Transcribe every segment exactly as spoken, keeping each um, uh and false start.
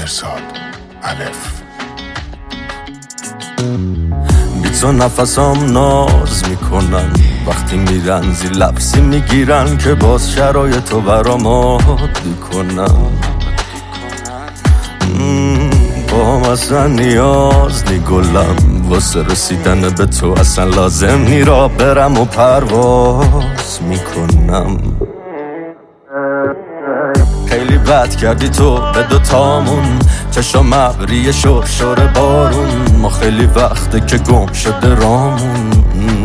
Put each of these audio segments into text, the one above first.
مرزاد الف. بی تو نفسام ناز میکنن، وقتی میرن زی لفظی میگیرن که باز شرایطو برام عادی کنم. با هم اصلا نیاز نی گلم، واسه رسیدن به تو اصلا لازم نی را برم و پرواز میکنم. خیلی بد کردی تو به دوتامون، چشم ابری شور شور بارون، ما خیلی وقته که گم شده رامون.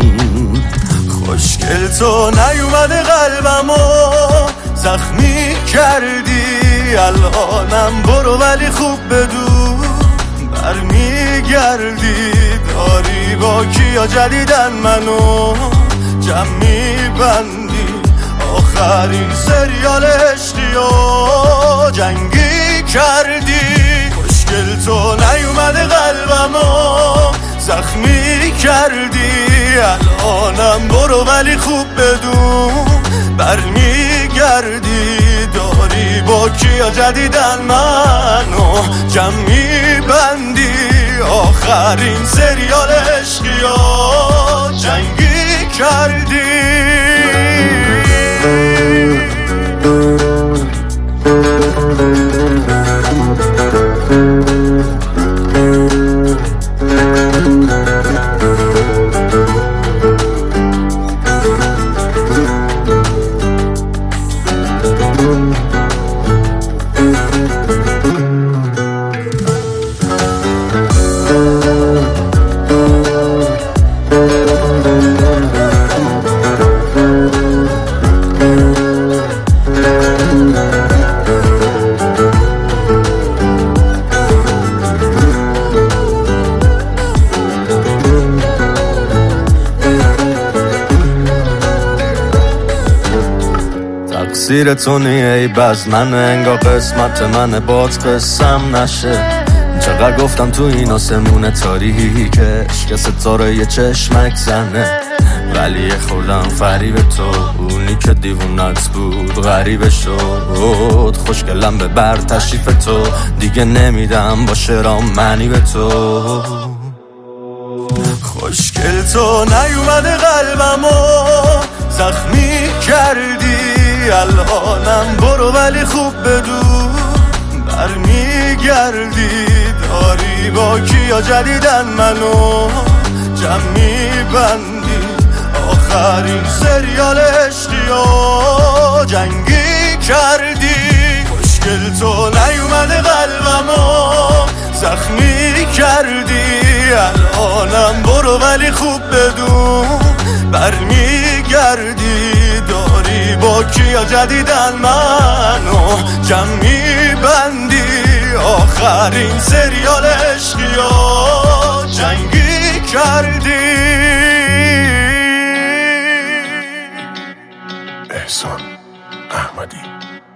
خوشگل تو نیومده قلبمو زخمی کردی، الانم برو ولی خوب بدون برمیگردی. داری با کیا جدیدن منو جمع میبندی، آخرین سریال عشقی و جنگی کردی. خوشگل تو نیومده قلبمو زخمی کردی، الانم برو ولی خوب بدون برمیگردی. داری با کیا جدیدن منو جمع میبندی، آخرین سریال عشقی و جنگی کردی. تقصیر تو نیه ای بز من، انگار قسمت من باد قسم نشه. چقدر گفتم تو این آسمون تاریکش که ستاره یه چشمک زنه، ولی یه خوردم فریب تو، اونی که دیوونت بود غریبه شد. خوشگلم به بر تشریف تو، دیگه نمیدم با شرام منی به تو. خوشگل تو نیومده قلبمو زخمی کردی، الانم برو ولی خوب بدون برمیگردی. داری با کیا جدیدن منو جمع میبندی، آخرین سریال عشقی و جنگی کردی. خوشگل تو نیومده قلبمو زخمی کردی، الانم برو ولی خوب بدون برمیگردی. داری با کیا جدیدن منو جمع میبندی، آخرین سریال عشقی و جنگی کردی. احسان احمدی.